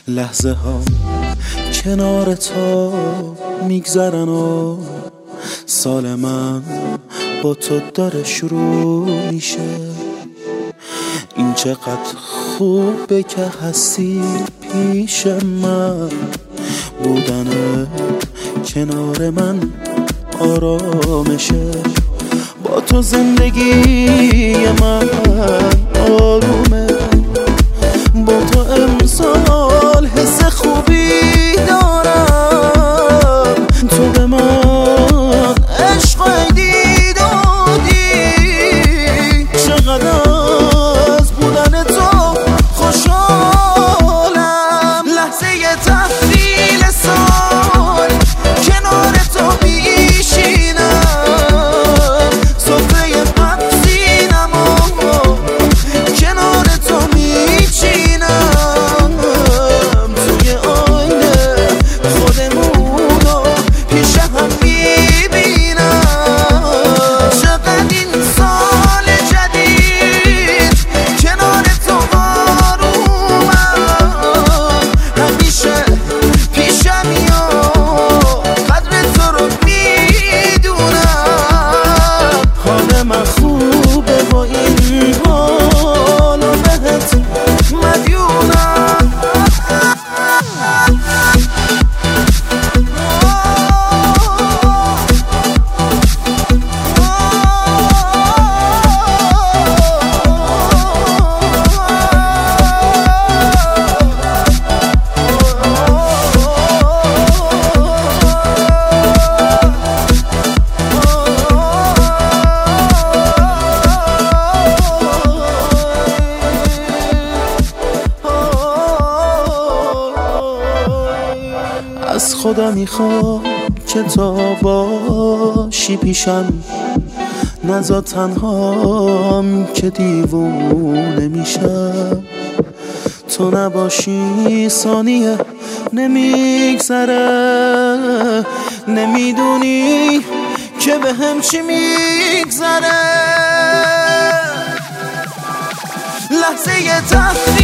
لحظه ها کنار تو میگذرن و سال من با تو داره شروع میشه. این چقدر خوبه که هستی پیش من، بودن کنار من آرامشه. با تو زندگی من آرومه، با تو امسال حس خوبی دارم. تو به من عشق دید دادی، چقدر از بودن تو خوشحالم. لحظه تحویل سال کنار تو میشینم، صفحه قبضینم و کنار تو میچینم. توی آینه خودمونو پیش هم میبینم. چقدر این سال جدید کنار تو آرومم، همیشه پیشمی و قدر تو رو میدونم. حال من خوبه با این حال و بهت مدیونم. از خدا میخوام که تا باشی پیشم، نذار تنهام که دیوونه میشم. تو نباشی ثانیه نمیگذره، نمیدونی که به هم چی میگذره. لحظه